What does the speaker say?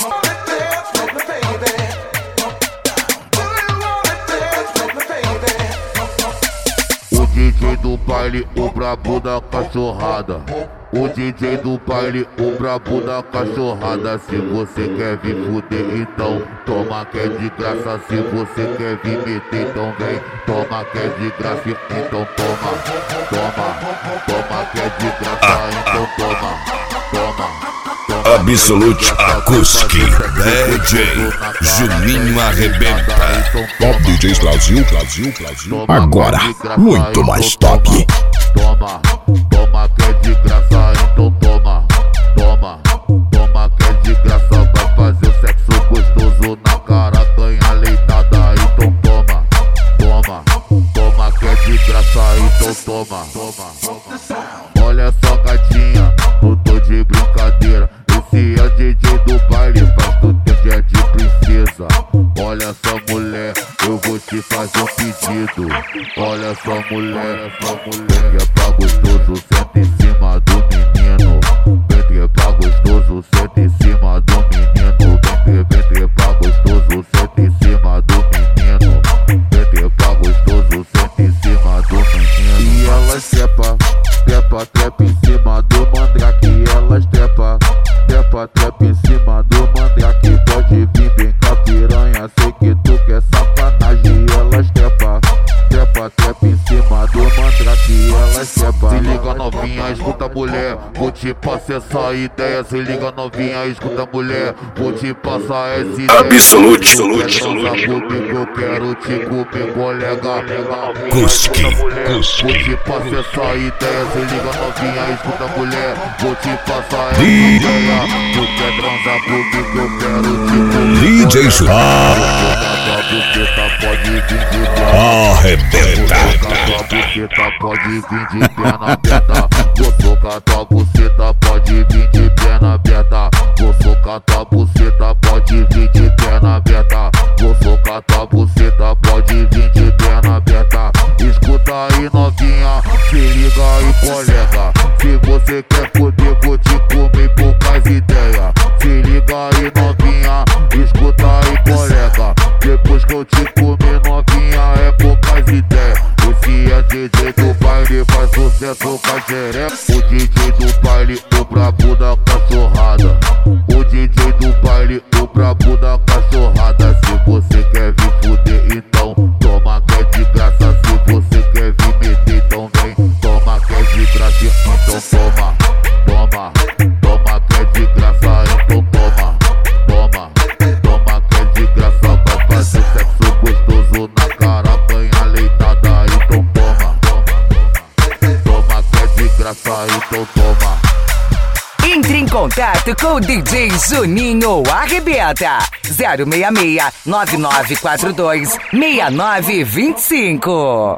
O DJ do baile, o brabo da cachorrada. O DJ do baile, o brabo da cachorrada. Se você quer vir fuder, então toma que é de graça. Se você quer vir meter, então vem. Toma que é de graça, então toma. Toma, toma que é de graça, então toma. Toma. Absolute Acoustic DJ Juninho arrebenta. Top DJs Brasil. Agora, muito mais top. Toma, toma que é de graça, então toma. Toma, toma que é de graça. Vai fazer o sexo gostoso na cara, ganha leitada, então toma. Toma, toma que é de graça, então toma. Olha só, gatinha, não tô de brincadeira. Esse é o DJ do baile, faz tudo que é de princesa. Olha só, mulher, eu vou te fazer um pedido. Olha só, mulher, que é pra gostoso, senta em cima do menino. Vem que é pra gostoso, senta em cima do menino. Vem que é pra gostoso, senta em cima do menino. Vem que é pra gostoso, senta em cima do menino. E elas trepa em cima do mandrake. Elas trepa em cima do mandrake. Pode vir bem com a piranha, sei que tu quer sacanagem. Elas trepa em cima do mandrake. Elas trepa. Se liga novinha, escuta mulher, vou te passar essa ideia. Se liga novinha, escuta mulher, vou te passar essa ideia. Absolute. Eu quero te comer, colega. Acoustic. Vou te passar essa ideia. Se liga novinha, escuta mulher, vou te passar essa ideia. Tu quer transar comigo, eu quero te comer. DJ Juninho arrebenta. Pode vir de perna aberta. Vou socar tua buceta, pode vir de perna aberta. Vou socar tua buceta, pode vir de perna aberta. Vou socar tua buceta, pode vir de perna aberta. Escuta aí novinha, se liga aí colega. Se você quer poder, vou te comer poucas ideias. Se liga aí novinha, escuta aí colega. Depois que eu te comer novinha, é poucas ideias. Esse é DJ do baile, faz sucesso com a xereca. O DJ do baile, o brabo da cachorrada. O DJ do baile, o brabo da cachorrada. Se você quer vir fuder, então toma que é de graça. Se você quer vir meter, então vem. Toma que é de graça, então toma. Toma, toma que é de graça, então toma. Toma, toma que é de graça. Vai fazer sexo gostoso na cara, ganha leitada, então toma. Toma que é de graça, então toma. Entre em contato com o DJ Juninho arrebenta. 066 9942 6925.